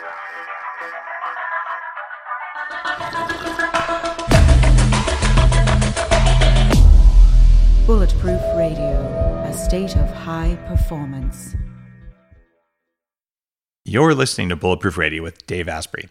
Bulletproof Radio, a state of high performance. You're listening to Bulletproof Radio with Dave Asprey.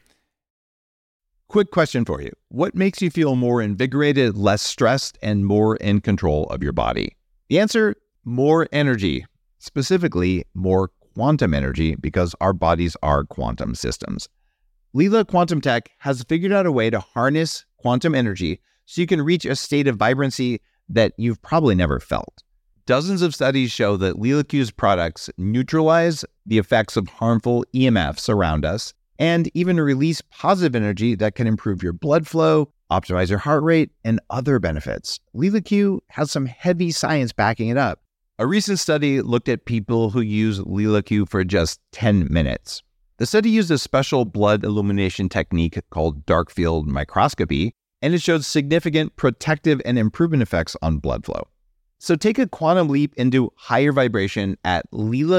Quick question for you. What makes you feel more invigorated, less stressed, and more in control of your body? The answer, more energy. Specifically, more quantum energy, because our bodies are quantum systems. Lila Quantum Tech has figured out a way to harness quantum energy so you can reach a state of vibrancy that you've probably never felt. Dozens of studies show that LilaQ's products neutralize the effects of harmful EMFs around us and even release positive energy that can improve your blood flow, optimize your heart rate, and other benefits. LilaQ has some heavy science backing it up. A recent study looked at people who use LilaQ for just 10 minutes. The study used a special blood illumination technique called dark field microscopy, and it showed significant protective and improvement effects on blood flow. So take a quantum leap into higher vibration at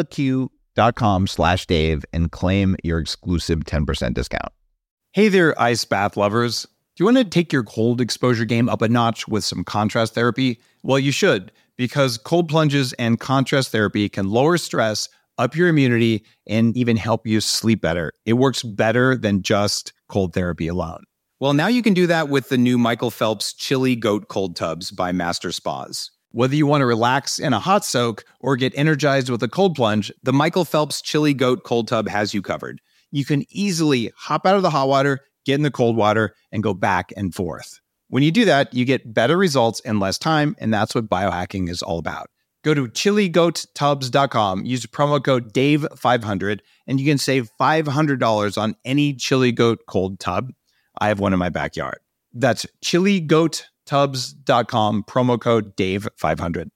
lilaq.com/Dave and claim your exclusive 10% discount. Hey there, ice bath lovers. Do you want to take your cold exposure game up a notch with some contrast therapy? Well, you should, because cold plunges and contrast therapy can lower stress, up your immunity, and even help you sleep better. It works better than just cold therapy alone. Well, now you can do that with the new Michael Phelps Chili Goat Cold Tubs by Master Spas. Whether you want to relax in a hot soak or get energized with a cold plunge, the Michael Phelps Chili Goat Cold Tub has you covered. You can easily hop out of the hot water, get in the cold water, and go back and forth. When you do that, you get better results in less time, and that's what biohacking is all about. Go to chiligoattubs.com, use promo code DAVE500, and you can save $500 on any Chili Goat Cold Tub. I have one in my backyard. That's chiligoattubs.com, promo code DAVE500.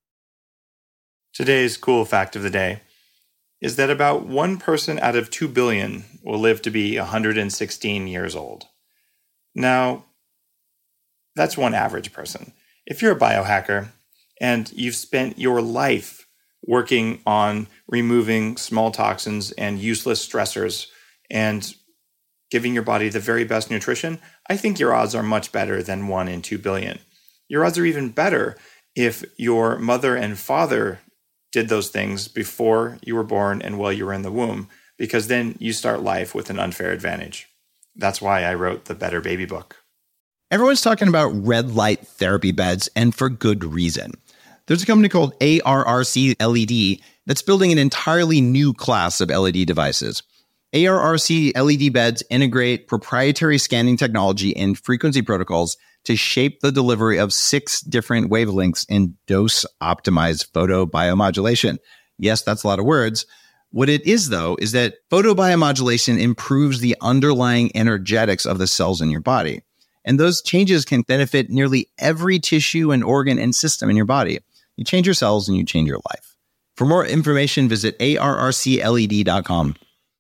Today's cool fact of the day is that about 1 person out of 2 billion will live to be 116 years old. Now, that's one average person. If you're a biohacker and you've spent your life working on removing small toxins and useless stressors and giving your body the very best nutrition, I think your odds are much better than 1 in 2 billion. Your odds are even better if your mother and father did those things before you were born and while you were in the womb, because then you start life with an unfair advantage. That's why I wrote the Better Baby book. Everyone's talking about red light therapy beds, and for good reason. There's a company called ARRC LED that's building an entirely new class of LED devices. ARRC LED beds integrate proprietary scanning technology and frequency protocols to shape the delivery of 6 different wavelengths in dose-optimized photobiomodulation. Yes, that's a lot of words. What it is, though, is that photobiomodulation improves the underlying energetics of the cells in your body. And those changes can benefit nearly every tissue and organ and system in your body. You change your cells and you change your life. For more information, visit arrcled.com.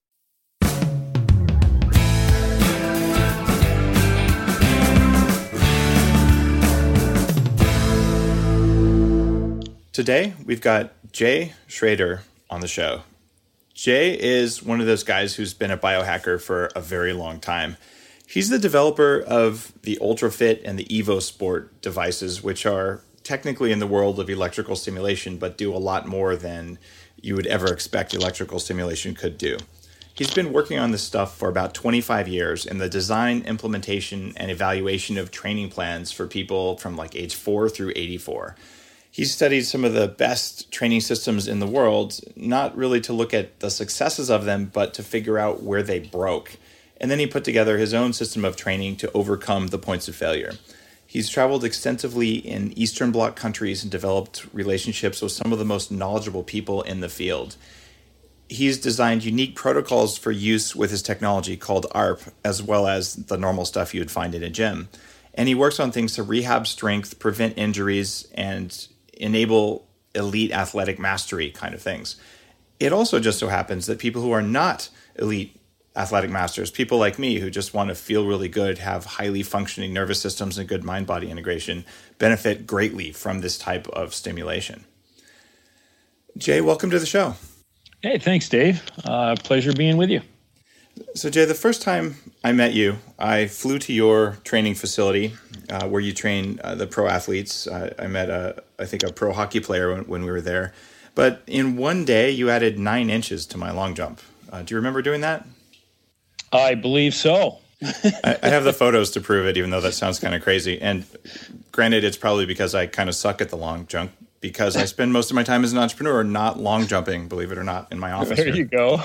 Today, we've got Jay Schrader on the show. Jay is one of those guys who's been a biohacker for a very long time. He's the developer of the UltraFit and the EvoSport devices, which are technically in the world of electrical stimulation, but do a lot more than you would ever expect electrical stimulation could do. He's been working on this stuff for about 25 years in the design, implementation, and evaluation of training plans for people from like age 4 through 84. He's studied some of the best training systems in the world, not really to look at the successes of them, but to figure out where they broke. And then he put together his own system of training to overcome the points of failure. He's traveled extensively in Eastern Bloc countries and developed relationships with some of the most knowledgeable people in the field. He's designed unique protocols for use with his technology called ARP, as well as the normal stuff you would find in a gym. And he works on things to rehab strength, prevent injuries, and enable elite athletic mastery kind of things. It also just so happens that people who are not elite athletic masters, people like me who just want to feel really good, have highly functioning nervous systems and good mind-body integration, benefit greatly from this type of stimulation. Jay, welcome to the show. Hey, thanks, Dave. Pleasure being with you. So, Jay, the first time I met you, I flew to your training facility where you train the pro athletes. I met, I think, a pro hockey player when we were there. But in one day, you added 9 inches to my long jump. Do you remember doing that? I believe so. I have the photos to prove it, even though that sounds kind of crazy. And granted, it's probably because I kind of suck at the long jump, because I spend most of my time as an entrepreneur not long jumping, believe it or not, in my office. There you go.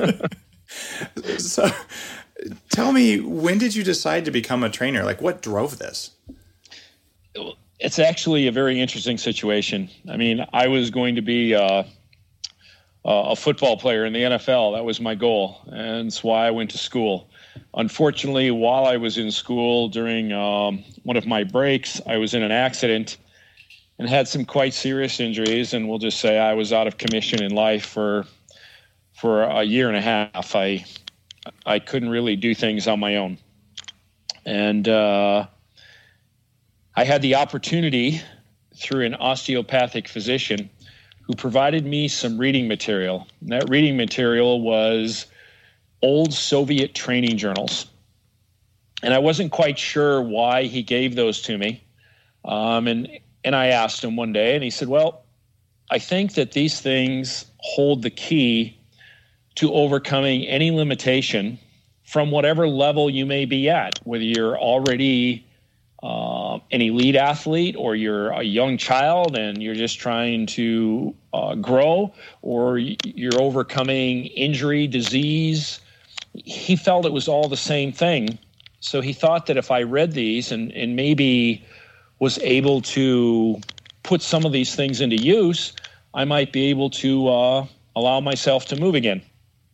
So tell me, when did you decide to become a trainer? Like, what drove this? It's actually a very interesting situation. I mean, I was going to be a football player in the NFL. That was my goal, and that's why I went to school. Unfortunately, while I was in school, during one of my breaks, I was in an accident and had some quite serious injuries, and we'll just say I was out of commission in life for a year and a half. I couldn't really do things on my own. And I had the opportunity through an osteopathic physician who provided me some reading material. And that reading material was old Soviet training journals. And I wasn't quite sure why he gave those to me. And I asked him one day, and he said, well, I think that these things hold the key to overcoming any limitation from whatever level you may be at, whether you're already an elite athlete or you're a young child and you're just trying to grow, or you're overcoming injury, disease. He felt it was all the same thing. So he thought that if I read these and maybe was able to put some of these things into use, I might be able to allow myself to move again.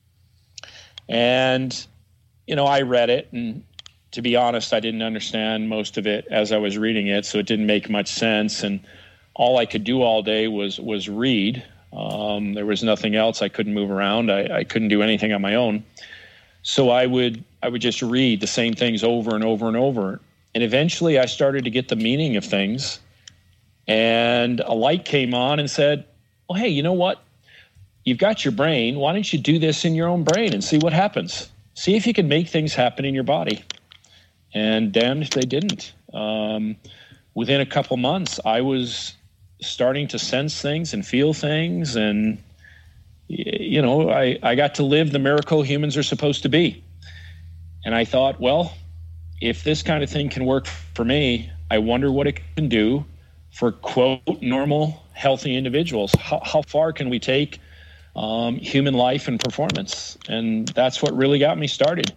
And, I read it, and to be honest, I didn't understand most of it as I was reading it, so it didn't make much sense. And all I could do all day was read. There was nothing else. I couldn't move around. I couldn't do anything on my own. So I would just read the same things over and over and over. And eventually I started to get the meaning of things. And a light came on and said, well, hey, you know what? You've got your brain. Why don't you do this in your own brain and see what happens? See if you can make things happen in your body. And damned if they didn't. Within a couple months, I was starting to sense things and feel things. And, I got to live the miracle humans are supposed to be. And I thought, well, if this kind of thing can work for me, I wonder what it can do for, quote, normal, healthy individuals. How far can we take human life and performance? And that's what really got me started.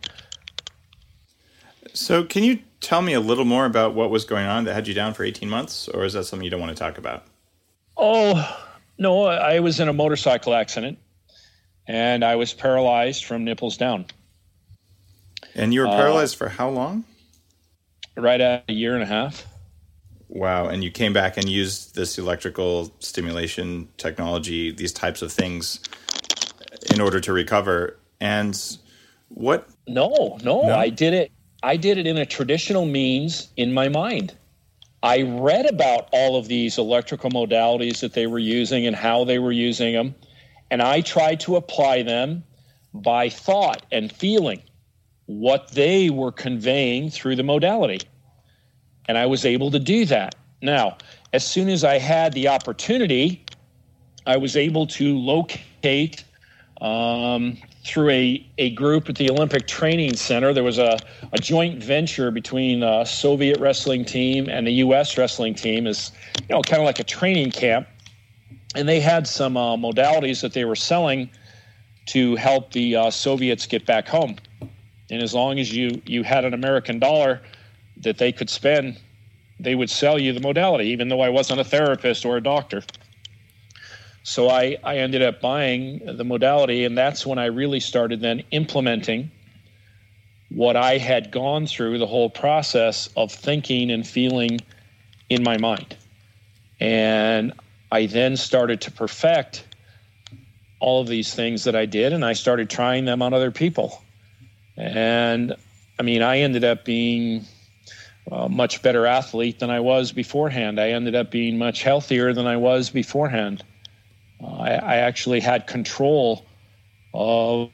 So can you tell me a little more about what was going on that had you down for 18 months, or is that something you don't want to talk about? Oh, no, I was in a motorcycle accident, and I was paralyzed from nipples down. And you were paralyzed for how long? Right at a year and a half. Wow. And you came back and used this electrical stimulation technology, these types of things, in order to recover. And what? No, I did it. I did it in a traditional means in my mind. I read about all of these electrical modalities that they were using and how they were using them, and I tried to apply them by thought and feeling what they were conveying through the modality. And I was able to do that. Now, as soon as I had the opportunity, I was able to locate through a group at the Olympic Training Center. There was a joint venture between the Soviet wrestling team and the U.S. wrestling team, is kind of like a training camp. And they had some modalities that they were selling to help the Soviets get back home. And as long as you had an American dollar that they could spend, they would sell you the modality, even though I wasn't a therapist or a doctor. So I ended up buying the modality, and that's when I really started then implementing what I had gone through, the whole process of thinking and feeling in my mind. And I then started to perfect all of these things that I did, and I started trying them on other people. And I ended up being a much better athlete than I was beforehand. I ended up being much healthier than I was beforehand. I actually had control of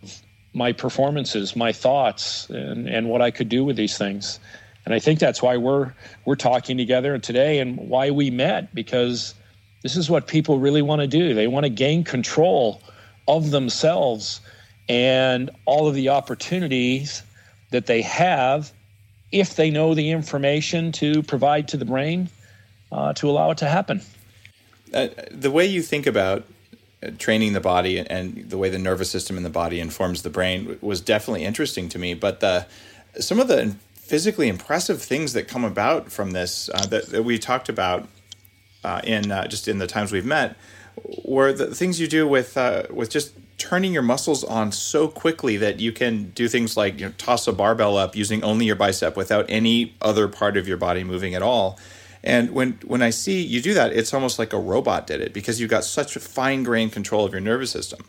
my performances, my thoughts, and what I could do with these things. And I think that's why we're talking together today and why we met, because this is what people really want to do. They want to gain control of themselves and all of the opportunities that they have if they know the information to provide to the brain to allow it to happen. The way you think about training the body and the way the nervous system in the body informs the brain was definitely interesting to me. But some of the physically impressive things that come about from this that we talked about in the times we've met were the things you do with just turning your muscles on so quickly that you can do things like toss a barbell up using only your bicep without any other part of your body moving at all. And when I see you do that, it's almost like a robot did it, because you've got such a fine-grained control of your nervous system.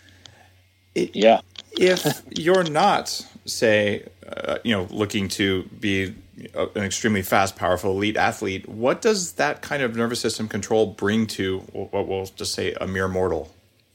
Yeah. If you're not, say, looking to be an extremely fast, powerful, elite athlete, what does that kind of nervous system control bring to what we'll just say a mere mortal?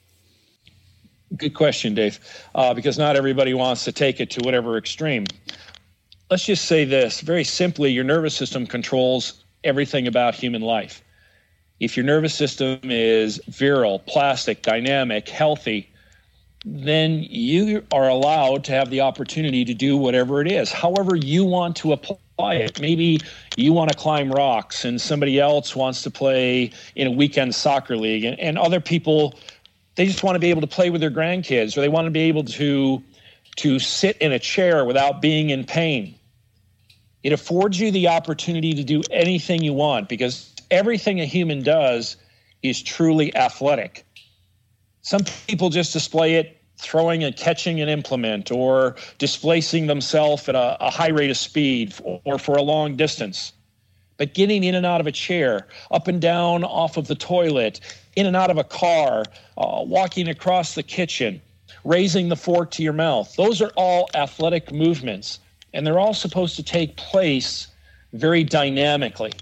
Good question, Dave, because not everybody wants to take it to whatever extreme. Let's just say this. Very simply, your nervous system controls everything about human life. If your nervous system is virile, plastic, dynamic, healthy, then you are allowed to have the opportunity to do whatever it is, however you want to apply it. Maybe you want to climb rocks and somebody else wants to play in a weekend soccer league, and other people, they just want to be able to play with their grandkids, or they want to be able to sit in a chair without being in pain. It affords you the opportunity to do anything you want, because everything a human does is truly athletic. Some people just display it throwing and catching an implement, or displacing themselves at a high rate of speed, or for a long distance. But getting in and out of a chair, up and down off of the toilet, in and out of a car, walking across the kitchen, raising the fork to your mouth, those are all athletic movements, and they're all supposed to take place very dynamically.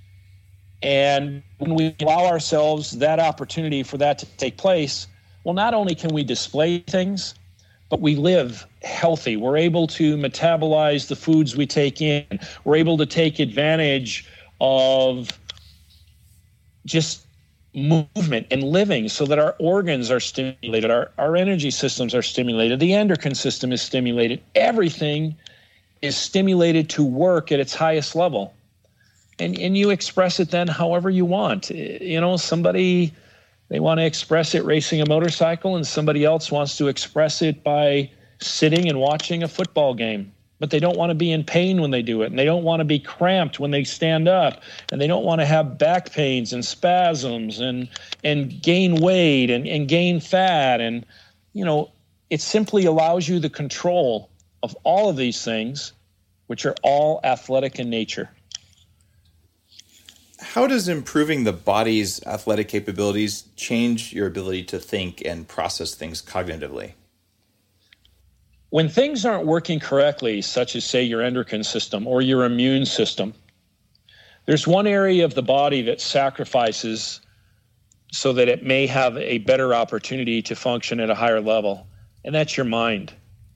And when we allow ourselves that opportunity for that to take place, well, not only can we display things, but we live healthy. We're able to metabolize the foods we take in. We're able to take advantage of just movement and living so that our organs are stimulated, our energy systems are stimulated, the endocrine system is stimulated. Everything is stimulated to work at its highest level. And you express it then however you want. Somebody, they want to express it racing a motorcycle, and somebody else wants to express it by sitting and watching a football game. But they don't want to be in pain when they do it, and they don't want to be cramped when they stand up, and they don't want to have back pains and spasms and gain weight and gain fat. And, it simply allows you the control of all of these things, which are all athletic in nature. How does improving the body's athletic capabilities change your ability to think and process things cognitively? When things aren't working correctly, such as, say, your endocrine system or your immune system, there's one area of the body that sacrifices so that it may have a better opportunity to function at a higher level, and that's your mind.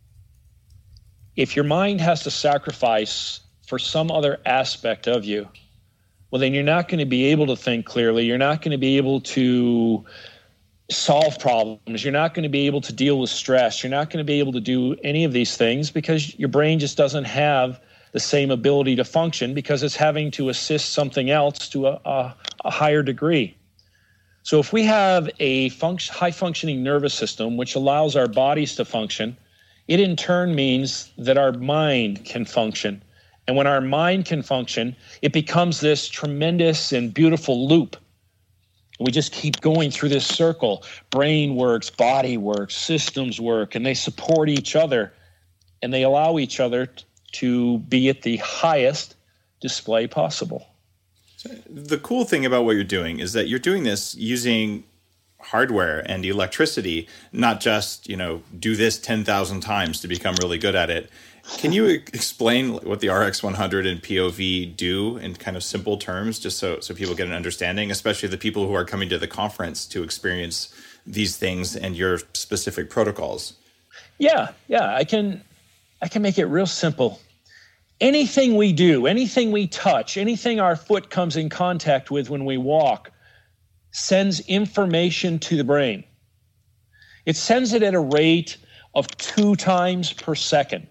If your mind has to sacrifice for some other aspect of you, well, then you're not going to be able to think clearly. You're not going to be able to solve problems. You're not going to be able to deal with stress. You're not going to be able to do any of these things because your brain just doesn't have the same ability to function, because it's having to assist something else to a higher degree. So if we have a high-functioning nervous system, which allows our bodies to function, it in turn means that our mind can function. And when our mind can function, it becomes this tremendous and beautiful loop. We just keep going through this circle. Brain works, body works, systems work, and they support each other, and they allow each other to be at the highest display possible. The cool thing about what you're doing is that you're doing this using hardware and electricity, not just, do this 10,000 times to become really good at it. Can you explain what the RX100 and POV do in kind of simple terms, just so people get an understanding, especially the people who are coming to the conference to experience these things and your specific protocols? Yeah. I can make it real simple. Anything we do, anything we touch, anything our foot comes in contact with when we walk sends information to the brain. It sends it at a rate of 2 times per second.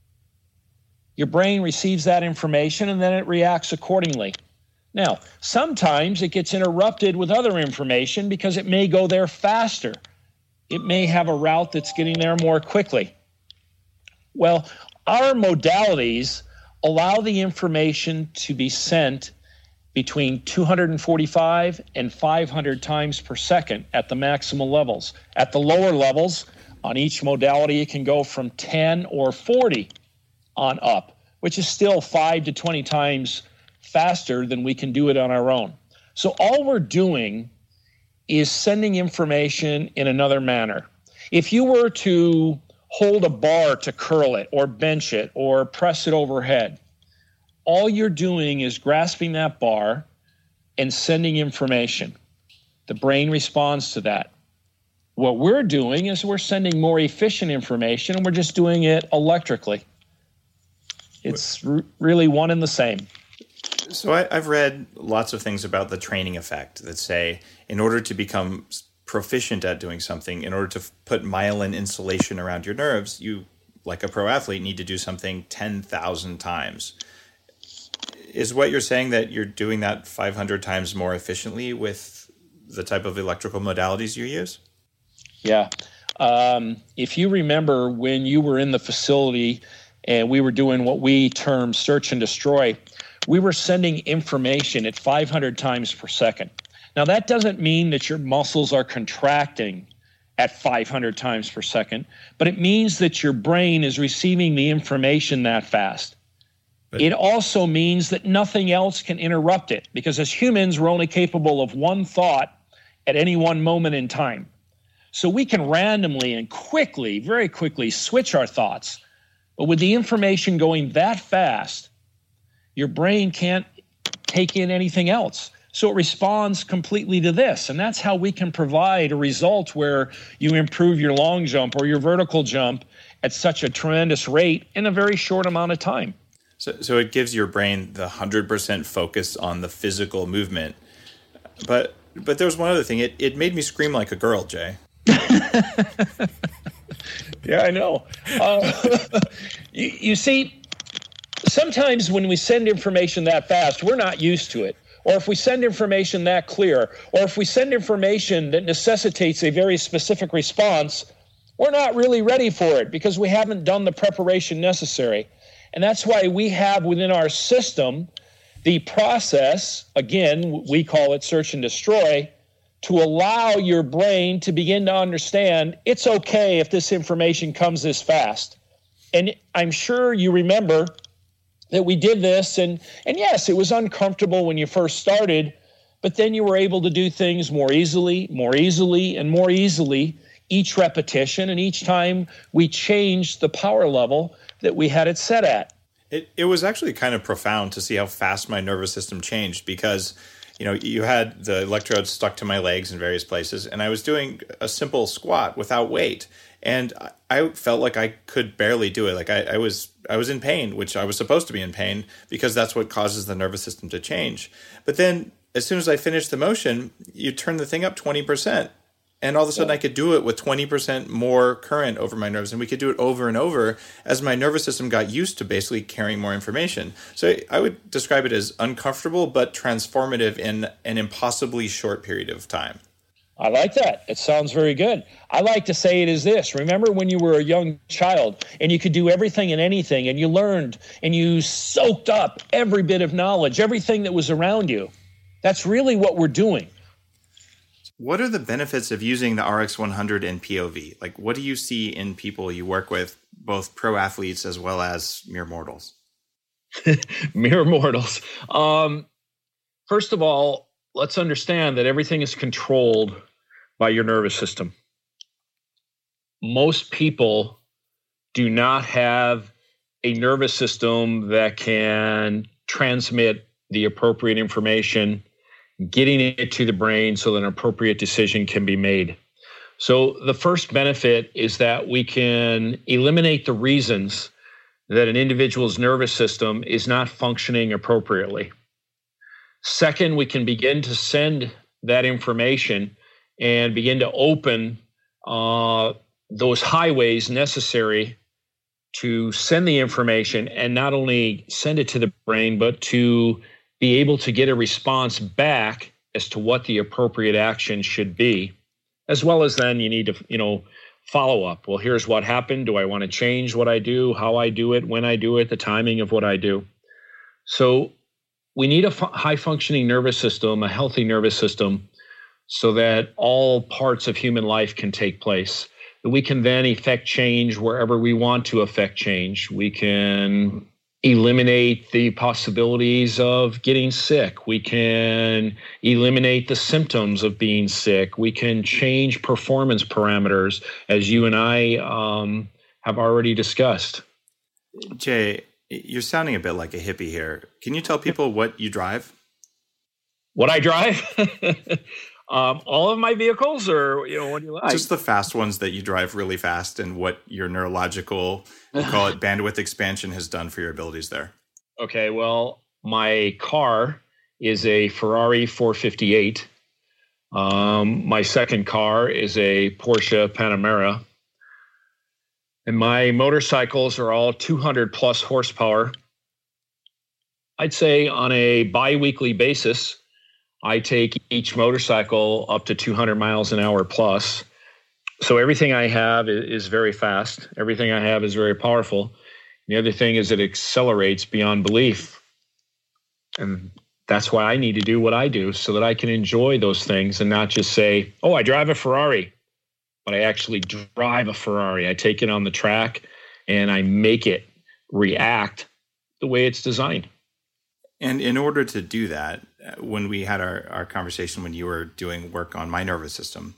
Your brain receives that information and then it reacts accordingly. Now, sometimes it gets interrupted with other information because it may go there faster. It may have a route that's getting there more quickly. Well, our modalities allow the information to be sent between 245 and 500 times per second at the maximal levels. At the lower levels, on each modality, it can go from 10 or 40 on up, which is still 5 to 20 times faster than we can do it on our own. So all we're doing is sending information in another manner. If you were to hold a bar to curl it or bench it or press it overhead, all you're doing is grasping that bar and sending information. The brain responds to that. What we're doing is we're sending more efficient information, and we're just doing it electrically. It's really one and the same. So I've read lots of things about the training effect that say in order to become proficient at doing something, in order to put myelin insulation around your nerves, you, like a pro athlete, need to do something 10,000 times. Is what you're saying that you're doing that 500 times more efficiently with the type of electrical modalities you use? Yeah. If you remember when you were in the facility and we were doing what we term search and destroy, we were sending information at 500 times per second. Now, that doesn't mean that your muscles are contracting at 500 times per second, but it means that your brain is receiving the information that fast. It also means that nothing else can interrupt it, because as humans, we're only capable of one thought at any one moment in time. So we can randomly and quickly, very quickly, switch our thoughts. But with the information going that fast, your brain can't take in anything else. So it responds completely to this. And that's how we can provide a result where you improve your long jump or your vertical jump at such a tremendous rate in a very short amount of time. So it gives your brain the 100% focus on the physical movement. But there was one other thing. It made me scream like a girl, Jay. Yeah, I know. You see, sometimes when we send information that fast, we're not used to it. Or if we send information that clear, or if we send information that necessitates a very specific response, we're not really ready for it because we haven't done the preparation necessary. And that's why we have within our system the process, again, we call it search and destroy, to allow your brain to begin to understand it's okay if this information comes this fast. And I'm sure you remember that we did this, and yes, it was uncomfortable when you first started, but then you were able to do things more easily, and more easily each repetition, and each time we changed the power level that we had it set at. It was actually kind of profound to see how fast my nervous system changed because, you know, you had the electrodes stuck to my legs in various places, and I was doing a simple squat without weight, and I felt like I could barely do it. Like I was in pain, which I was supposed to be in pain because that's what causes the nervous system to change. But then as soon as I finished the motion, you turn the thing up 20%. And all of a sudden I could do it with 20% more current over my nerves. And we could do it over and over as my nervous system got used to basically carrying more information. So I would describe it as uncomfortable, but transformative in an impossibly short period of time. I like that. It sounds very good. I like to say it is this. Remember when you were a young child and you could do everything and anything, and you learned and you soaked up every bit of knowledge, everything that was around you. That's really what we're doing. What are the benefits of using the RX100 in POV? Like, what do you see in people you work with, both pro athletes as well as mere mortals? Mere mortals. First of all, let's understand that everything is controlled by your nervous system. Most people do not have a nervous system that can transmit the appropriate information, getting it to the brain so that an appropriate decision can be made. So the first benefit is that we can eliminate the reasons that an individual's nervous system is not functioning appropriately. Second, we can begin to send that information and begin to open those highways necessary to send the information, and not only send it to the brain, but to be able to get a response back as to what the appropriate action should be, as well as then you need to, follow up. Well, here's what happened. Do I want to change what I do, how I do it, when I do it, the timing of what I do? So we need a high-functioning nervous system, a healthy nervous system, so that all parts of human life can take place. We can then effect change wherever we want to effect change. We can eliminate the possibilities of getting sick. We can eliminate the symptoms of being sick. We can change performance parameters, as you and I have already discussed. Jay, you're sounding a bit like a hippie here. Can you tell people what you drive? What I drive? All of my vehicles, or what do you like? Just the fast ones that you drive really fast, and what your neurological, we'll call it bandwidth expansion, has done for your abilities there. Okay, well, my car is a Ferrari 458. My second car is a Porsche Panamera. And my motorcycles are all 200 plus horsepower. I'd say on a bi-weekly basis, I take each motorcycle up to 200 miles an hour plus. So everything I have is very fast. Everything I have is very powerful. The other thing is it accelerates beyond belief. And that's why I need to do what I do, so that I can enjoy those things and not just say, oh, I drive a Ferrari, but I actually drive a Ferrari. I take it on the track and I make it react the way it's designed. And in order to do that, when we had our conversation when you were doing work on my nervous system,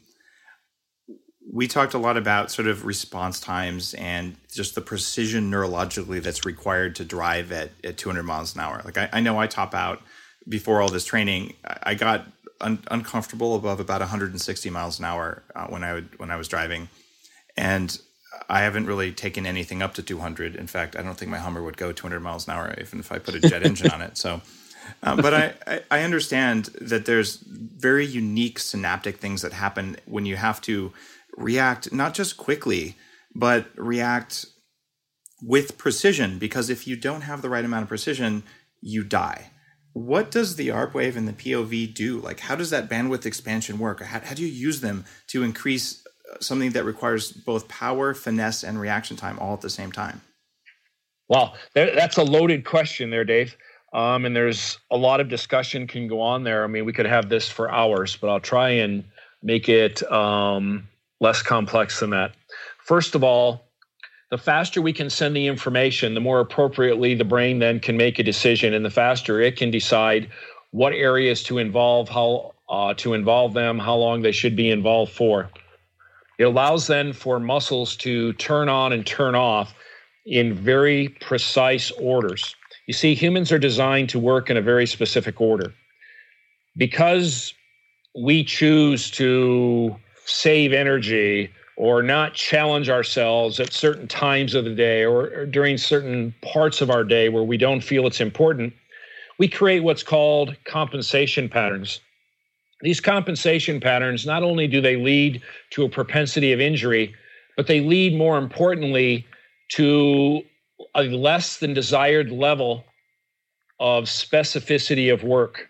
we talked a lot about sort of response times and just the precision neurologically that's required to drive at 200 miles an hour. Like I know I top out before all this training. I got uncomfortable above about 160 miles an hour when I was driving, and I haven't really taken anything up to 200. In fact, I don't think my Hummer would go 200 miles an hour even if I put a jet engine on it. So, but I understand that there's very unique synaptic things that happen when you have to react not just quickly, but react with precision, because if you don't have the right amount of precision, you die. What does the ARP wave and the POV do? Like, how does that bandwidth expansion work? How do you use them to increase something that requires both power, finesse, and reaction time all at the same time? Well, that's a loaded question there, Dave. And there's a lot of discussion can go on there. I mean, we could have this for hours, but I'll try and make it less complex than that. First of all, the faster we can send the information, the more appropriately the brain then can make a decision, and the faster it can decide what areas to involve, how to involve them, how long they should be involved for. It allows then for muscles to turn on and turn off in very precise orders. You see, humans are designed to work in a very specific order. Because we choose to save energy or not challenge ourselves at certain times of the day or during certain parts of our day where we don't feel it's important, we create what's called compensation patterns. These compensation patterns, not only do they lead to a propensity of injury, but they lead, more importantly, to a less than desired level of specificity of work.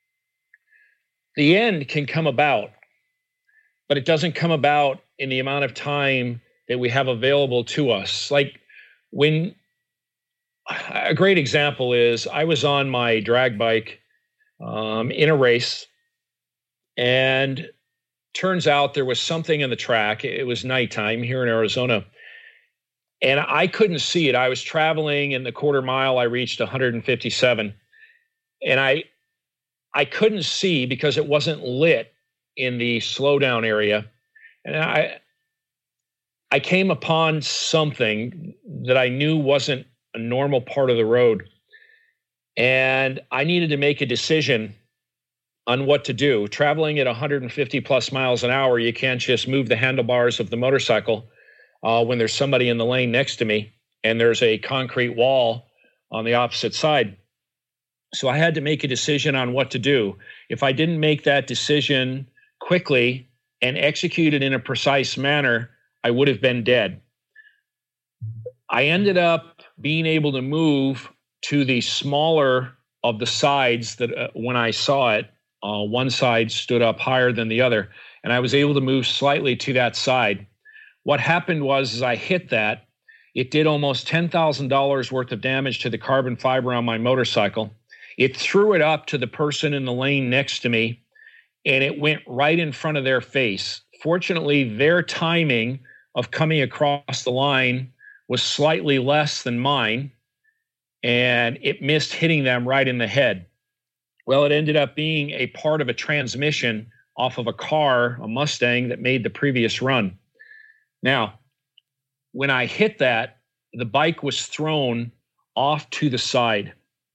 The end can come about, but it doesn't come about in the amount of time that we have available to us. Like when, a great example is I was on my drag bike in a race, and turns out there was something in the track. It was nighttime here in Arizona, and I couldn't see it. I was traveling in the quarter mile. I reached 157, and I couldn't see because it wasn't lit in the slowdown area. And I came upon something that I knew wasn't a normal part of the road. And I needed to make a decision on what to do. Traveling at 150 plus miles an hour, you can't just move the handlebars of the motorcycle when there's somebody in the lane next to me and there's a concrete wall on the opposite side. So I had to make a decision on what to do. If I didn't make that decision quickly and execute it in a precise manner, I would have been dead. I ended up being able to move to the smaller of the sides that when I saw it, one side stood up higher than the other, and I was able to move slightly to that side. What happened was, as I hit that, it did almost $10,000 worth of damage to the carbon fiber on my motorcycle. It threw it up to the person in the lane next to me, and it went right in front of their face. Fortunately, their timing of coming across the line was slightly less than mine, and it missed hitting them right in the head. Well, it ended up being a part of a transmission off of a car, a Mustang, that made the previous run. Now, when I hit that, the bike was thrown off to the side.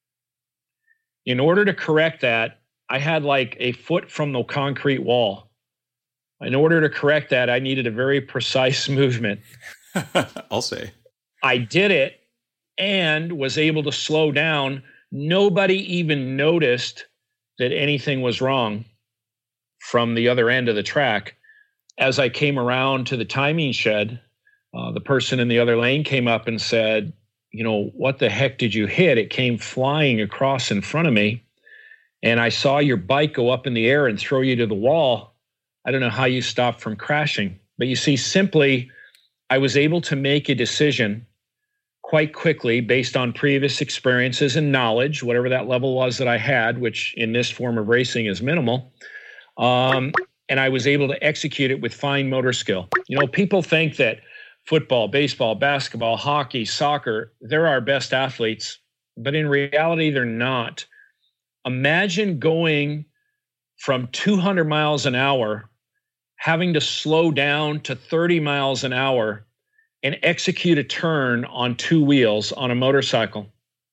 In order to correct that, I had like a foot from the concrete wall. In order to correct that, I needed a very precise movement. I'll say. I did it and was able to slow down. Nobody even noticed that anything was wrong from the other end of the track. As I came around to the timing shed, the person in the other lane came up and said, what the heck did you hit? It came flying across in front of me, and I saw your bike go up in the air and throw you to the wall. I don't know how you stopped from crashing. But you see, simply, I was able to make a decision quite quickly based on previous experiences and knowledge, whatever that level was that I had, which in this form of racing is minimal. And I was able to execute it with fine motor skill. People think that football, baseball, basketball, hockey, soccer, they're our best athletes, but in reality, they're not. Imagine going from 200 miles an hour, having to slow down to 30 miles an hour and execute a turn on two wheels on a motorcycle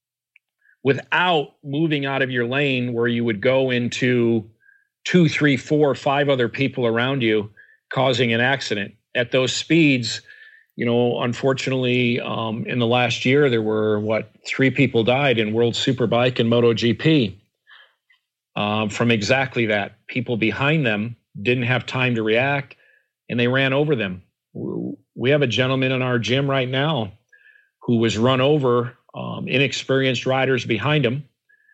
without moving out of your lane where you would go into 2, 3, 4, 5 other people around you, causing an accident. At those speeds, unfortunately, in the last year, there were, 3 people died in World Superbike and MotoGP from exactly that. People behind them didn't have time to react, and they ran over them. We have a gentleman in our gym right now who was run over, inexperienced riders behind him,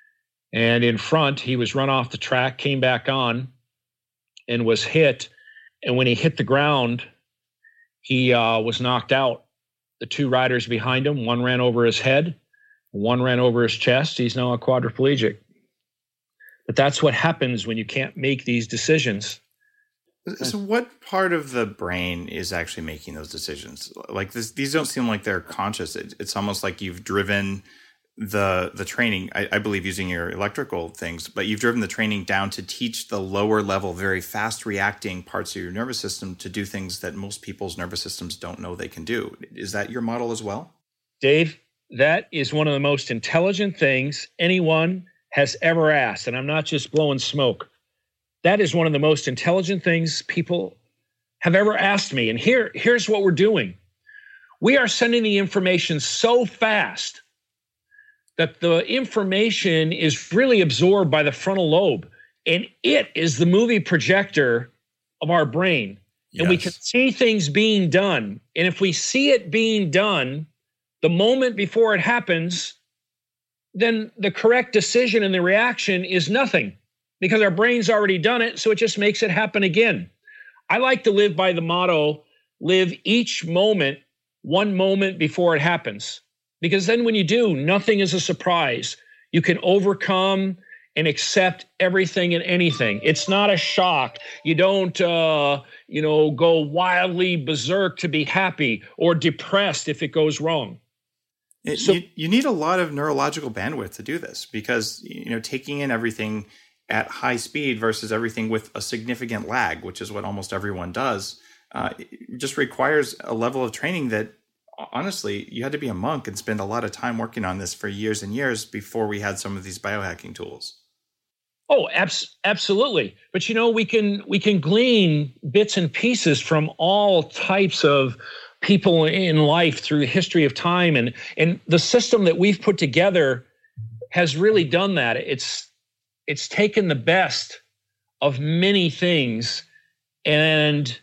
and in front, he was run off the track, came back on, and was hit. And when he hit the ground, he was knocked out. The 2 riders behind him, one ran over his head, one ran over his chest. He's now a quadriplegic. But that's what happens when you can't make these decisions. So what part of the brain is actually making those decisions? Like these don't seem like they're conscious. It's almost like you've driven the training, I believe using your electrical things, but you've driven the training down to teach the lower level, very fast reacting parts of your nervous system to do things that most people's nervous systems don't know they can do. Is that your model as well? Dave, that is one of the most intelligent things anyone has ever asked. And I'm not just blowing smoke. That is one of the most intelligent things people have ever asked me. And here's what we're doing. We are sending the information so fast that the information is really absorbed by the frontal lobe. And it is the movie projector of our brain. Yes. And we can see things being done. And if we see it being done the moment before it happens, then the correct decision and the reaction is nothing, because our brain's already done it, so it just makes it happen again. I like to live by the motto, live each moment, one moment before it happens. Because then when you do, nothing is a surprise. You can overcome and accept everything and anything. It's not a shock. You don't, go wildly berserk to be happy or depressed if it goes wrong. You need a lot of neurological bandwidth to do this, because, taking in everything at high speed versus everything with a significant lag, which is what almost everyone does, it just requires a level of training that, honestly, you had to be a monk and spend a lot of time working on this for years and years before we had some of these biohacking tools. Oh, absolutely. But we can glean bits and pieces from all types of people in life through the history of time, and the system that we've put together has really done that. It's taken the best of many things and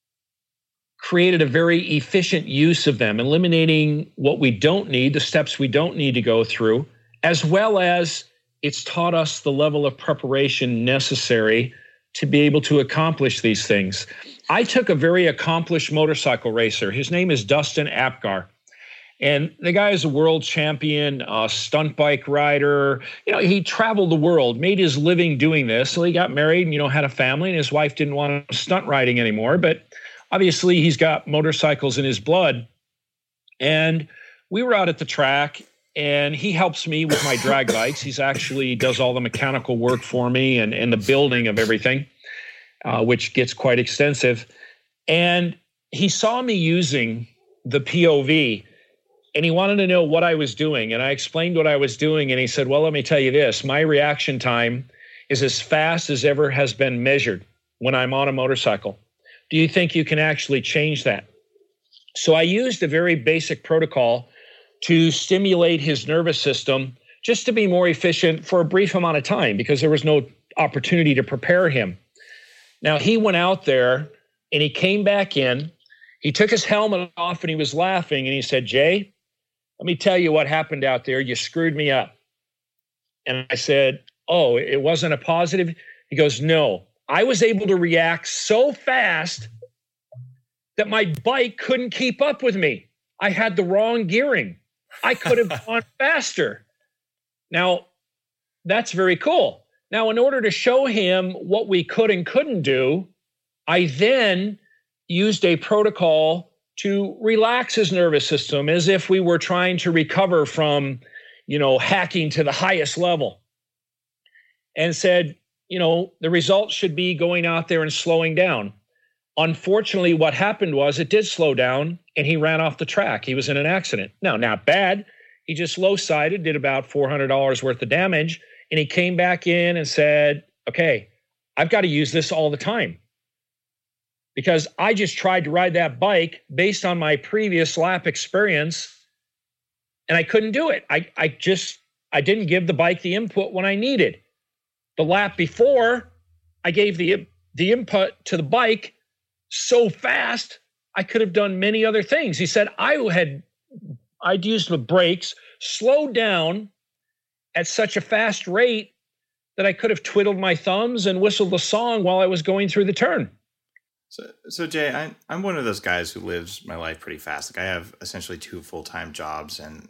created a very efficient use of them, eliminating what we don't need, the steps we don't need to go through, as well as it's taught us the level of preparation necessary to be able to accomplish these things. I took a very accomplished motorcycle racer. His name is Dustin Apgar. And the guy is a world champion, stunt bike rider. He traveled the world, made his living doing this. So he got married and, had a family, and his wife didn't want stunt riding anymore. But obviously he's got motorcycles in his blood. And we were out at the track, and he helps me with my drag bikes. He's actually does all the mechanical work for me and the building of everything, which gets quite extensive. And he saw me using the POV, and he wanted to know what I was doing. And I explained what I was doing, and he said, well, let me tell you this. My reaction time is as fast as ever has been measured when I'm on a motorcycle. Do you think you can actually change that? So I used a very basic protocol to stimulate his nervous system just to be more efficient for a brief amount of time, because there was no opportunity to prepare him. Now, he went out there and he came back in. He took his helmet off and he was laughing, and he said, Jay, let me tell you what happened out there. You screwed me up. And I said, oh, it wasn't a positive? He goes, no. I was able to react so fast that my bike couldn't keep up with me. I had the wrong gearing. I could have gone faster. Now, that's very cool. Now, in order to show him what we could and couldn't do, I then used a protocol to relax his nervous system as if we were trying to recover from, hacking to the highest level, and said, the result should be going out there and slowing down. Unfortunately, what happened was it did slow down, and he ran off the track. He was in an accident. Now, not bad. He just low-sided, did about $400 worth of damage, and he came back in and said, okay, I've got to use this all the time, because I just tried to ride that bike based on my previous lap experience, and I couldn't do it. I didn't give the bike the input when I needed. The lap before, I gave the input to the bike so fast, I could have done many other things. He said I'd used the brakes, slowed down at such a fast rate that I could have twiddled my thumbs and whistled a song while I was going through the turn. So Jay, I'm one of those guys who lives my life pretty fast. Like, I have essentially 2 full-time jobs, and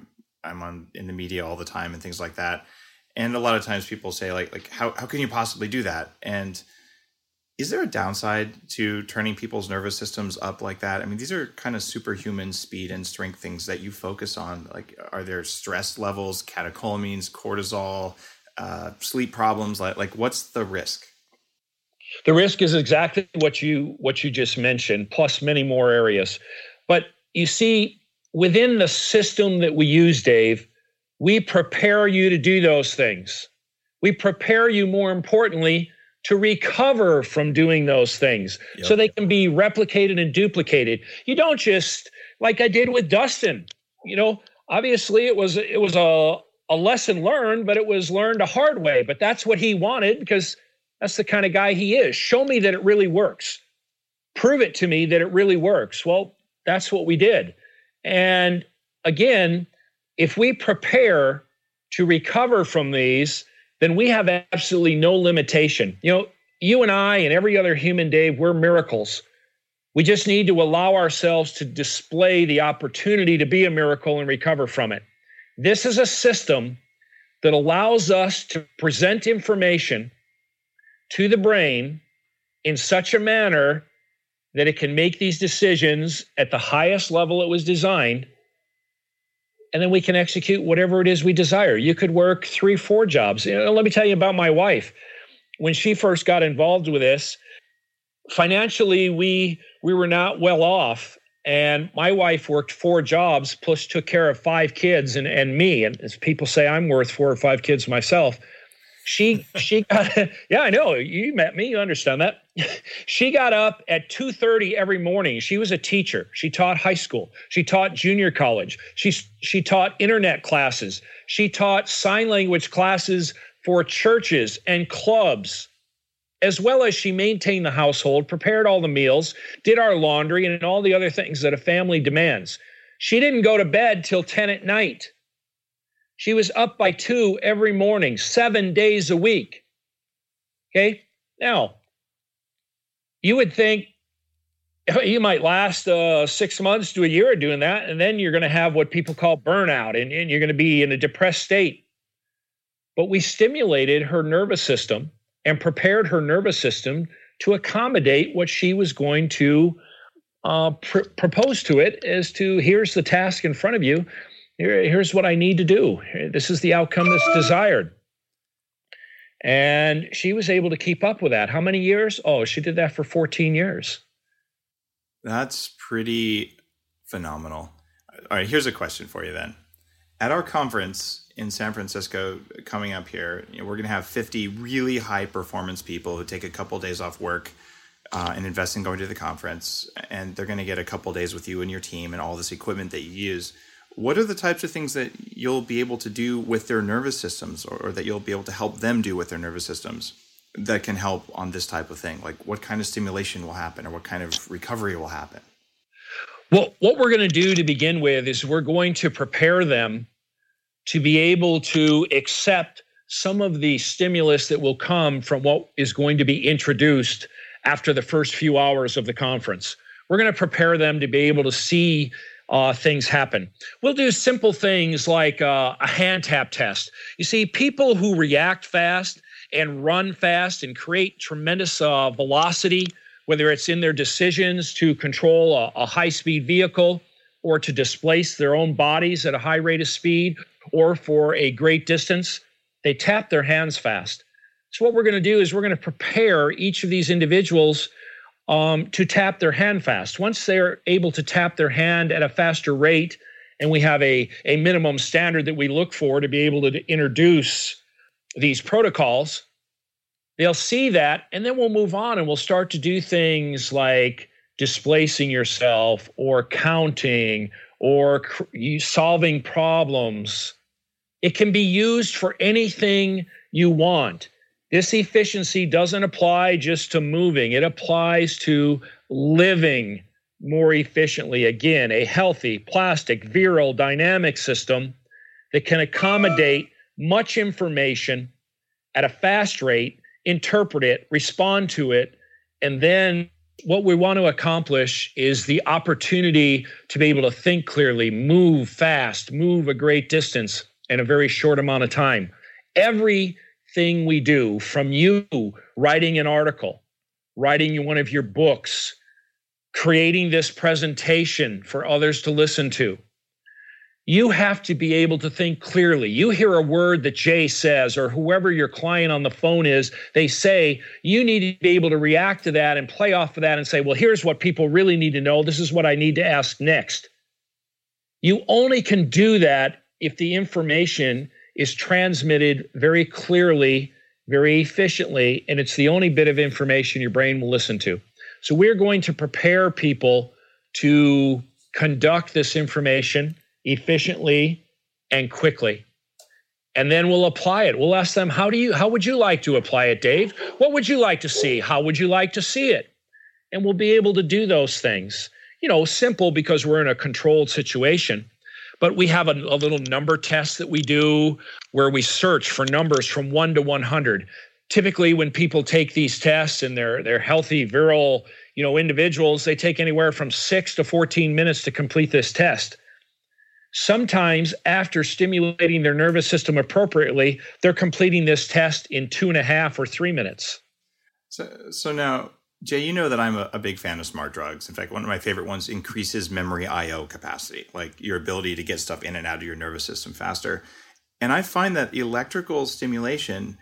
I'm in the media all the time and things like that. And a lot of times people say like how can you possibly do that? And is there a downside to turning people's nervous systems up like that? I mean, these are kind of superhuman speed and strength things that you focus on. Like, are there stress levels, catecholamines, cortisol, sleep problems? Like what's the risk? The risk is exactly what you just mentioned, plus many more areas. But you see, within the system that we use, Dave, we prepare you to do those things. We prepare you, more importantly, to recover from doing those things. Yep. So they can be replicated and duplicated. You don't just, like I did with Dustin, obviously it was a lesson learned, but it was learned a hard way. But that's what he wanted, because that's the kind of guy he is. Show me that it really works. Prove it to me that it really works. Well, that's what we did. And again, if we prepare to recover from these, then we have absolutely no limitation. You and I and every other human, Dave, we're miracles. We just need to allow ourselves to display the opportunity to be a miracle and recover from it. This is a system that allows us to present information to the brain in such a manner that it can make these decisions at the highest level it was designed, and then we can execute whatever it is we desire. You could work 3-4 jobs. Let me tell you about my wife. When she first got involved with this, financially, we were not well off. And my wife worked 4 jobs, plus took care of 5 kids and me. And as people say, I'm worth 4 or 5 kids myself. She got, yeah, I know. You met me. You understand that. She got up at 2:30 every morning. She was a teacher. She taught high school. She taught junior college. She taught internet classes. She taught sign language classes for churches and clubs, as well as she maintained the household, prepared all the meals, did our laundry, and all the other things that a family demands. She didn't go to bed till 10 at night. She was up by 2 every morning, 7 days a week. Okay? Now, you would think you might last 6 months to a year doing that, and then you're going to have what people call burnout, and you're going to be in a depressed state. But we stimulated her nervous system and prepared her nervous system to accommodate what she was going to propose to it as to, here's the task in front of you. Here's what I need to do. This is the outcome that's desired. And she was able to keep up with that. How many years? Oh, she did that for 14 years. That's pretty phenomenal. All right, here's a question for you then. At our conference in San Francisco coming up here, we're going to have 50 really high performance people who take a couple days off work and invest in going to the conference. And they're going to get a couple days with you and your team and all this equipment that you use. What are the types of things that you'll be able to do with their nervous systems, or that you'll be able to help them do with their nervous systems that can help on this type of thing? Like what kind of stimulation will happen, or what kind of recovery will happen? Well, what we're going to do to begin with is we're going to prepare them to be able to accept some of the stimulus that will come from what is going to be introduced after the first few hours of the conference. We're going to prepare them to be able to see things happen. We'll do simple things like a hand tap test. You see, people who react fast and run fast and create tremendous velocity, whether it's in their decisions to control a high-speed vehicle or to displace their own bodies at a high rate of speed or for a great distance, they tap their hands fast. So what we're going to do is we're going to prepare each of these individuals to tap their hand fast. Once they're able to tap their hand at a faster rate, and we have a minimum standard that we look for to be able to introduce these protocols, they'll see that, and then we'll move on and we'll start to do things like displacing yourself or counting or solving problems. It can be used for anything you want. This efficiency doesn't apply just to moving. It applies to living more efficiently. Again, a healthy, plastic, virile, dynamic system that can accommodate much information at a fast rate, interpret it, respond to it, and then what we want to accomplish is the opportunity to be able to think clearly, move fast, move a great distance in a very short amount of time. Everything we do, from you writing an article, writing one of your books, creating this presentation for others to listen to, you have to be able to think clearly. You hear a word that Jay says, or whoever your client on the phone is, they say, you need to be able to react to that and play off of that and say, well, here's what people really need to know. This is what I need to ask next. You only can do that if the information is transmitted very clearly, very efficiently, and it's the only bit of information your brain will listen to. So we're going to prepare people to conduct this information efficiently and quickly. And then we'll apply it. We'll ask them, how would you like to apply it, Dave? What would you like to see? How would you like to see it? And we'll be able to do those things. Simple because we're in a controlled situation. But we have a little number test that we do where we search for numbers from 1 to 100. Typically, when people take these tests and they're healthy, virile, individuals, they take anywhere from 6 to 14 minutes to complete this test. Sometimes after stimulating their nervous system appropriately, they're completing this test in 2.5 or 3 minutes. So now, Jay, you know that I'm a big fan of smart drugs. In fact, one of my favorite ones increases memory I/O capacity, like your ability to get stuff in and out of your nervous system faster. And I find that electrical stimulation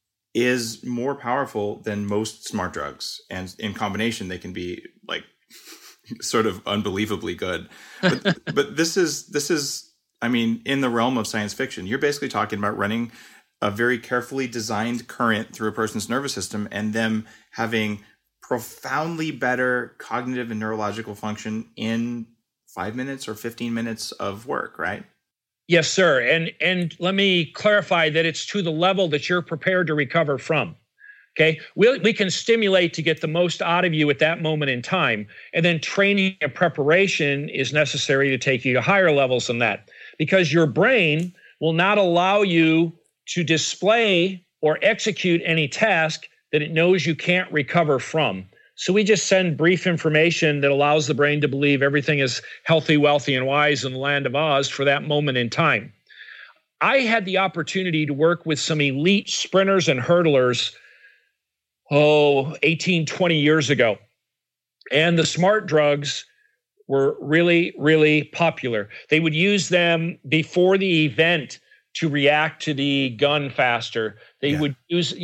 is more powerful than most smart drugs. And in combination, they can be like sort of unbelievably good. But this is, I mean, in the realm of science fiction, you're basically talking about running a very carefully designed current through a person's nervous system and them having profoundly better cognitive and neurological function in 5 minutes or 15 minutes of work, right? Yes, sir. And let me clarify that it's to the level that you're prepared to recover from. Okay, we can stimulate to get the most out of you at that moment in time, and then training and preparation is necessary to take you to higher levels than that, because your brain will not allow you to display or execute any task that it knows you can't recover from. So we just send brief information that allows the brain to believe everything is healthy, wealthy, and wise in the land of Oz for that moment in time. I had the opportunity to work with some elite sprinters and hurdlers 18, 20 years ago. And the smart drugs were really, really popular. They would use them before the event to react to the gun faster. They would use,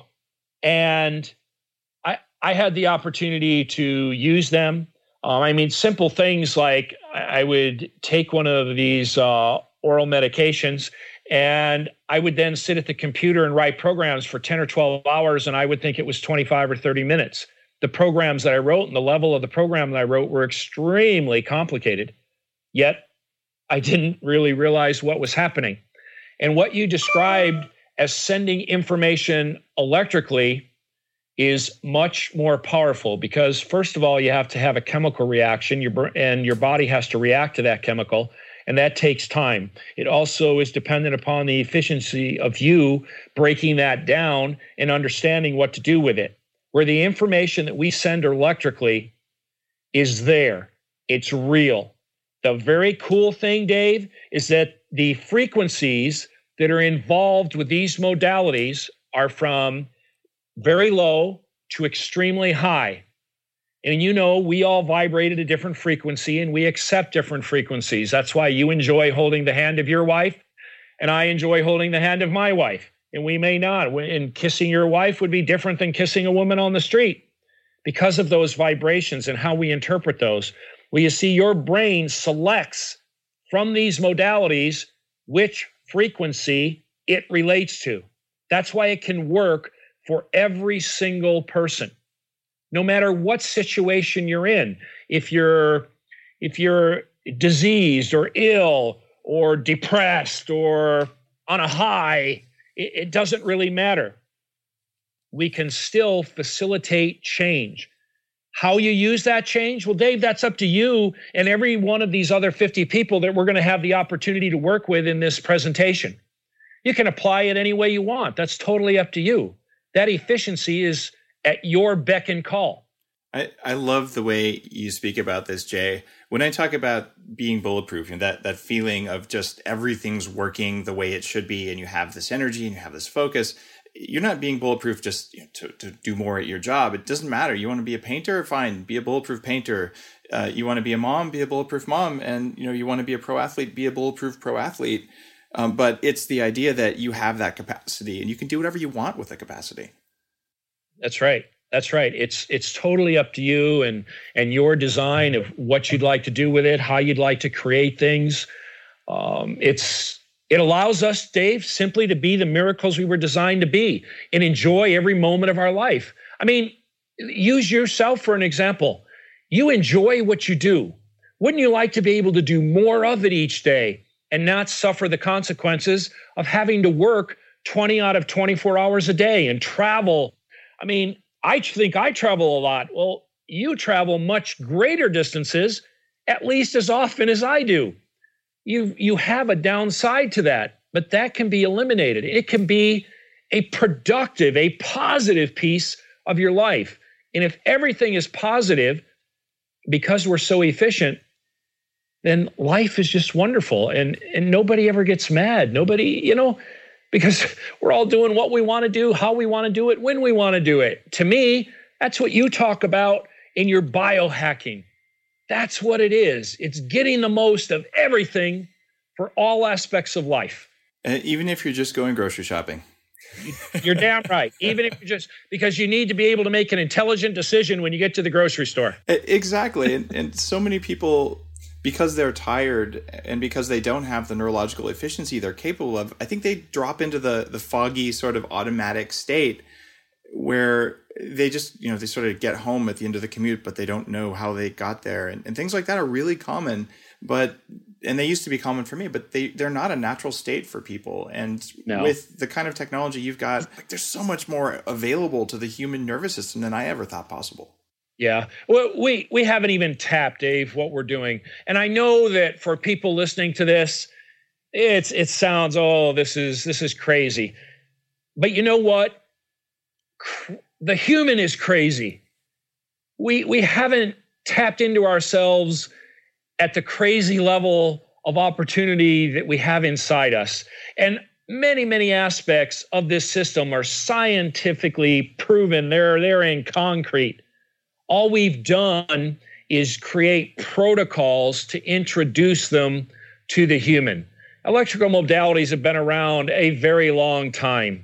and I had the opportunity to use them. Simple things like I would take one of these oral medications, and I would then sit at the computer and write programs for 10 or 12 hours, and I would think it was 25 or 30 minutes. The programs that I wrote and the level of the program that I wrote were extremely complicated, yet I didn't really realize what was happening. And what you described as sending information electrically is much more powerful, because first of all, you have to have a chemical reaction, and your body has to react to that chemical. And that takes time. It also is dependent upon the efficiency of you breaking that down and understanding what to do with it. Where the information that we send electrically is there. It's real. The very cool thing, Dave, is that the frequencies that are involved with these modalities are from very low to extremely high. And we all vibrate at a different frequency, and we accept different frequencies. That's why you enjoy holding the hand of your wife, and I enjoy holding the hand of my wife. And we may not. And kissing your wife would be different than kissing a woman on the street because of those vibrations and how we interpret those. Well, you see, your brain selects from these modalities which frequency it relates to. That's why it can work for every single person. No matter what situation you're in, if you're diseased or ill or depressed or on a high, it doesn't really matter. We can still facilitate change. How you use that change? Well, Dave, that's up to you and every one of these other 50 people that we're going to have the opportunity to work with in this presentation. You can apply it any way you want. That's totally up to you. That efficiency is at your beck and call. I love the way you speak about this, Jay. When I talk about being bulletproof and that feeling of just everything's working the way it should be, and you have this energy and you have this focus, you're not being bulletproof just to do more at your job. It doesn't matter. You want to be a painter? Fine, be a bulletproof painter. You want to be a mom? Be a bulletproof mom. And you want to be a pro athlete? Be a bulletproof pro athlete. But it's the idea that you have that capacity and you can do whatever you want with the capacity. That's right. That's right. It's totally up to you and your design of what you'd like to do with it, how you'd like to create things. It allows us, Dave, simply to be the miracles we were designed to be and enjoy every moment of our life. Use yourself for an example. You enjoy what you do. Wouldn't you like to be able to do more of it each day and not suffer the consequences of having to work 20 out of 24 hours a day and travel? I think I travel a lot. Well, you travel much greater distances, at least as often as I do. You have a downside to that, but that can be eliminated. It can be a productive, a positive piece of your life. And if everything is positive, because we're so efficient, then life is just wonderful. And nobody ever gets mad. Nobody, because we're all doing what we want to do, how we want to do it, when we want to do it. To me, that's what you talk about in your biohacking. That's what it is. It's getting the most of everything for all aspects of life. Even if you're just going grocery shopping. You're damn right. Even if you're because you need to be able to make an intelligent decision when you get to the grocery store. Exactly. And so many people because they're tired and because they don't have the neurological efficiency they're capable of, I think they drop into the foggy sort of automatic state where they just, they sort of get home at the end of the commute, but they don't know how they got there. And things like that are really common, and they used to be common for me, but they're not a natural state for people. And with the kind of technology you've got, there's so much more available to the human nervous system than I ever thought possible. Yeah. Well, we haven't even tapped, Dave, what we're doing. And I know that for people listening to this, it sounds, this is crazy. But you know what? The human is crazy. We haven't tapped into ourselves at the crazy level of opportunity that we have inside us. And many, many aspects of this system are scientifically proven. They're in concrete. All we've done is create protocols to introduce them to the human. Electrical modalities have been around a very long time.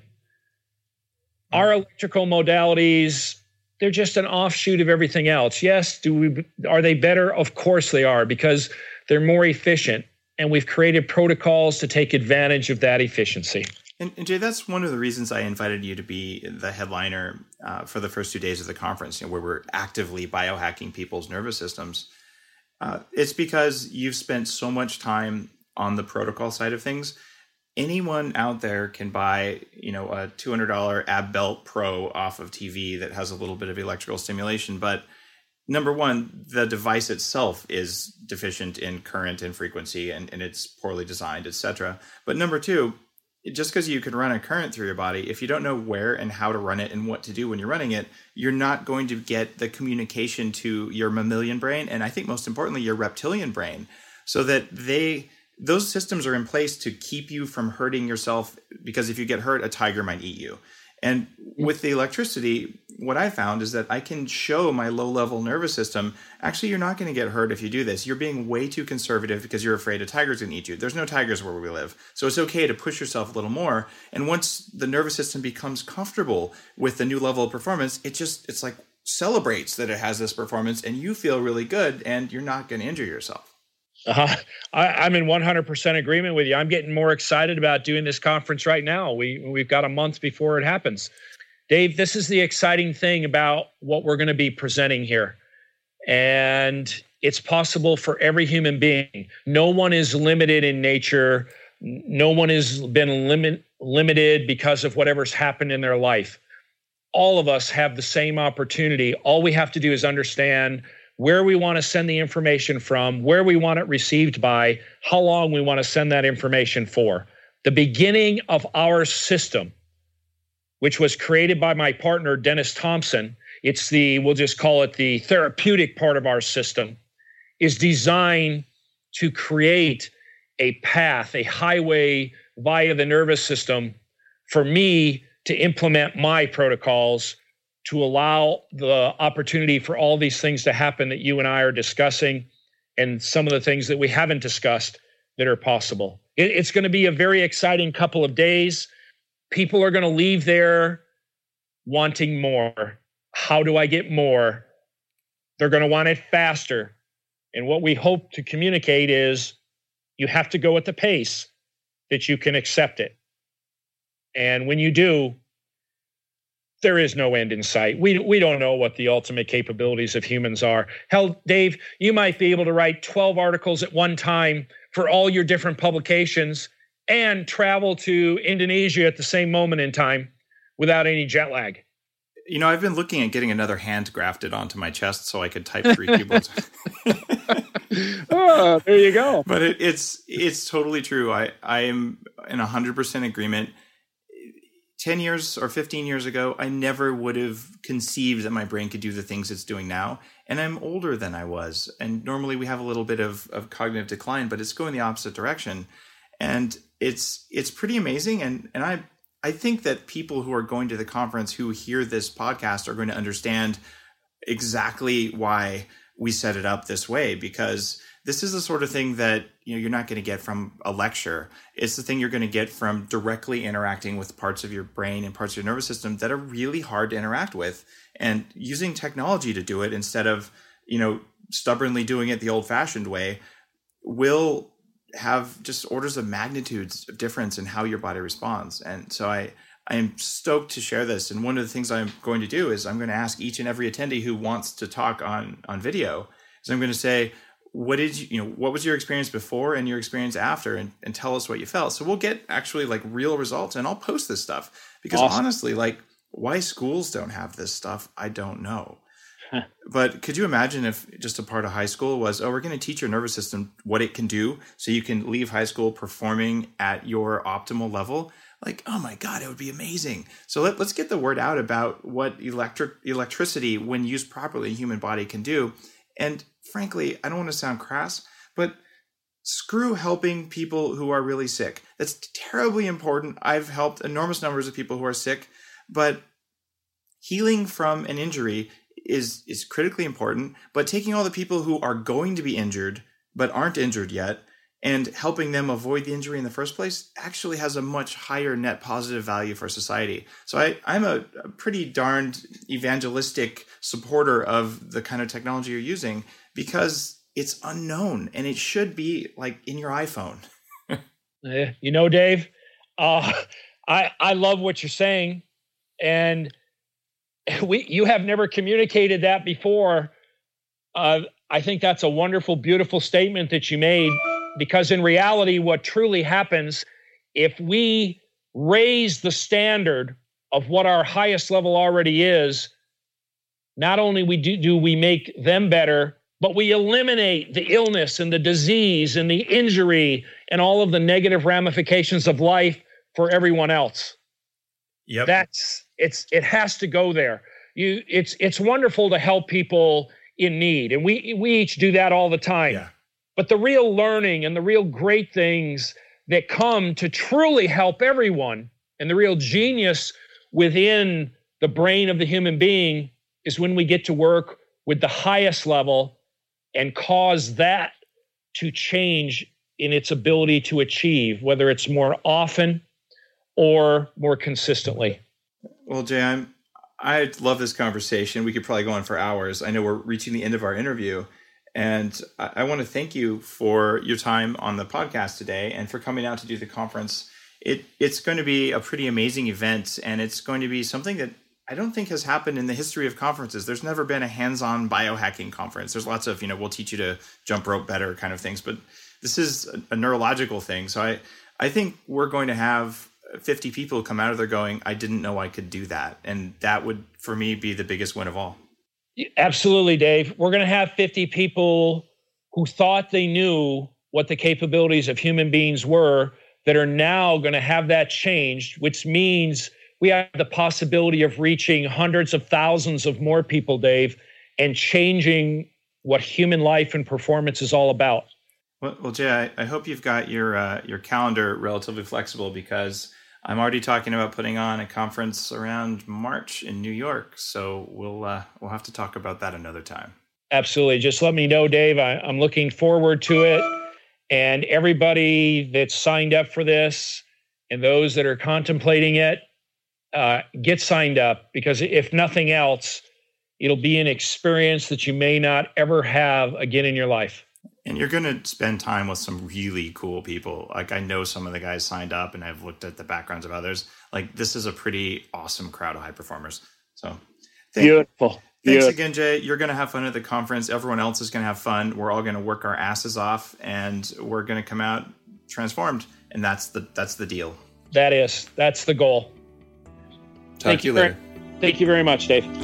Our electrical modalities, they're just an offshoot of everything else. Yes, are they better? Of course they are, because they're more efficient, and we've created protocols to take advantage of that efficiency. And Jay, that's one of the reasons I invited you to be the headliner for the first 2 days of the conference, where we're actively biohacking people's nervous systems. It's because you've spent so much time on the protocol side of things. Anyone out there can buy, a $200 AbBelt Pro off of TV that has a little bit of electrical stimulation. But number one, the device itself is deficient in current and frequency, and it's poorly designed, etc. But number two, just because you can run a current through your body, if you don't know where and how to run it and what to do when you're running it, you're not going to get the communication to your mammalian brain, and I think most importantly, your reptilian brain, so that those systems are in place to keep you from hurting yourself, because if you get hurt, a tiger might eat you. And with the electricity, what I found is that I can show my low-level nervous system, actually, you're not going to get hurt if you do this. You're being way too conservative because you're afraid a tiger's going to eat you. There's no tigers where we live. So it's okay to push yourself a little more. And once the nervous system becomes comfortable with the new level of performance, it's like celebrates that it has this performance, and you feel really good, and you're not going to injure yourself. I'm in 100% agreement with you. I'm getting more excited about doing this conference right now. We've got a month before it happens. Dave, this is the exciting thing about what we're going to be presenting here. And it's possible for every human being. No one is limited in nature. No one has been limited because of whatever's happened in their life. All of us have the same opportunity. All we have to do is understand where we want to send the information from, where we want it received by, how long we want to send that information for. The beginning of our system, which was created by my partner, Dennis Thompson, we'll just call it the therapeutic part of our system, is designed to create a path, a highway via the nervous system for me to implement my protocols to allow the opportunity for all these things to happen that you and I are discussing, and some of the things that we haven't discussed that are possible. It's going to be a very exciting couple of days. People are going to leave there wanting more. How do I get more? They're going to want it faster. And what we hope to communicate is you have to go at the pace that you can accept it. And when you do, there is no end in sight. We don't know what the ultimate capabilities of humans are. Hell, Dave, you might be able to write 12 articles at one time for all your different publications and travel to Indonesia at the same moment in time without any jet lag. I've been looking at getting another hand grafted onto my chest so I could type 3 keyboards. Oh, there you go. But it's totally true. I am in 100% agreement. 10 years or 15 years ago, I never would have conceived that my brain could do the things it's doing now. And I'm older than I was. And normally we have a little bit of cognitive decline, but it's going the opposite direction. And it's pretty amazing. And I think that people who are going to the conference who hear this podcast are going to understand exactly why we set it up this way, because this is the sort of thing that you're not going to get from a lecture. It's the thing you're going to get from directly interacting with parts of your brain and parts of your nervous system that are really hard to interact with, and using technology to do it instead of stubbornly doing it the old-fashioned way. will have just orders of magnitudes of difference in how your body responds. And so I am stoked to share this. And one of the things I'm going to do is I'm going to ask each and every attendee who wants to talk on video, is I'm going to say, what was your experience before and your experience after, and tell us what you felt. So we'll get actually like real results, and I'll post this stuff because honestly, like, why schools don't have this stuff, I don't know. But could you imagine if just a part of high school was, we're going to teach your nervous system what it can do so you can leave high school performing at your optimal level? Like, oh my God, it would be amazing. So let's get the word out about what electricity, when used properly, in the human body can do. And frankly, I don't want to sound crass, but screw helping people who are really sick. That's terribly important. I've helped enormous numbers of people who are sick, but healing from an injury is critically important. But taking all the people who are going to be injured but aren't injured yet and helping them avoid the injury in the first place actually has a much higher net positive value for society. So I'm a pretty darned evangelistic supporter of the kind of technology you're using, because it's unknown and it should be like in your iPhone. Dave, I love what you're saying. And you have never communicated that before. I think that's a wonderful, beautiful statement that you made, because in reality, what truly happens, if we raise the standard of what our highest level already is, not only do we make them better, but we eliminate the illness and the disease and the injury and all of the negative ramifications of life for everyone else. Yep. It has to go there. It's wonderful to help people in need, and we each do that all the time. Yeah. But the real learning and the real great things that come to truly help everyone, and the real genius within the brain of the human being, is when we get to work with the highest level and cause that to change in its ability to achieve, whether it's more often or more consistently. Well, Jay, I love this conversation. We could probably go on for hours. I know we're reaching the end of our interview, and I want to thank you for your time on the podcast today and for coming out to do the conference. It's going to be a pretty amazing event, and it's going to be something that I don't think has happened in the history of conferences. There's never been a hands-on biohacking conference. There's lots of, we'll teach you to jump rope better kind of things, but this is a neurological thing. So I think we're going to have 50 people come out of there going, I didn't know I could do that. And that would, for me, be the biggest win of all. Absolutely, Dave. We're going to have 50 people who thought they knew what the capabilities of human beings were that are now going to have that changed, which means we have the possibility of reaching hundreds of thousands of more people, Dave, and changing what human life and performance is all about. Well, Jay, I hope you've got your calendar relatively flexible, because I'm already talking about putting on a conference around March in New York. So we'll have to talk about that another time. Absolutely. Just let me know, Dave. I'm looking forward to it. And everybody that's signed up for this and those that are contemplating it, get signed up, because if nothing else, it'll be an experience that you may not ever have again in your life. And you're going to spend time with some really cool people. Like, I know some of the guys signed up, and I've looked at the backgrounds of others. Like, this is a pretty awesome crowd of high performers. So Beautiful. Thanks again, Jay. You're going to have fun at the conference. Everyone else is going to have fun. We're all going to work our asses off, and we're going to come out transformed. And that's the deal. That's the goal. Talk to you later. Thank you very much, Dave.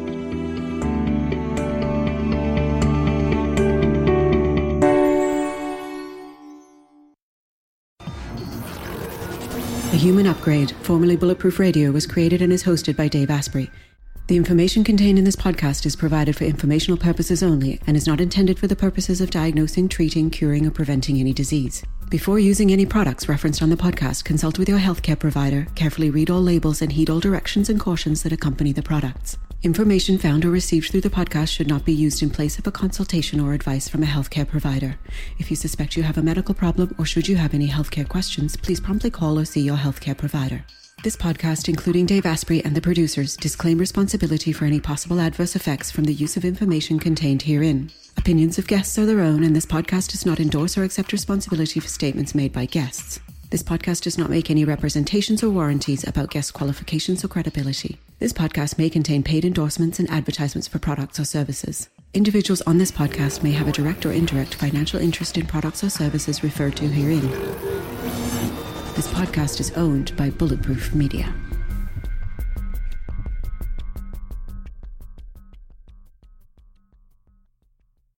The Human Upgrade, formerly Bulletproof Radio, was created and is hosted by Dave Asprey. The information contained in this podcast is provided for informational purposes only and is not intended for the purposes of diagnosing, treating, curing, or preventing any disease. Before using any products referenced on the podcast, consult with your healthcare provider, carefully read all labels, and heed all directions and cautions that accompany the products. Information found or received through the podcast should not be used in place of a consultation or advice from a healthcare provider. If you suspect you have a medical problem or should you have any healthcare questions, please promptly call or see your healthcare provider. This podcast, including Dave Asprey and the producers, disclaim responsibility for any possible adverse effects from the use of information contained herein. Opinions of guests are their own, and this podcast does not endorse or accept responsibility for statements made by guests. This podcast does not make any representations or warranties about guest qualifications or credibility. This podcast may contain paid endorsements and advertisements for products or services. Individuals on this podcast may have a direct or indirect financial interest in products or services referred to herein. This podcast is owned by Bulletproof Media.